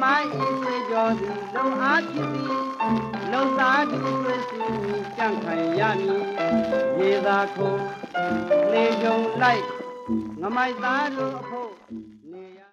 မိုင်းအေးစေကြောသည်လုံအားဖြစ်သည်လုံသားသူဆွေးစုကြန့်ခိုင်ရမည်ရေသာခုံလေယုံလိုက်ငမိုက်သားတို့အဖို့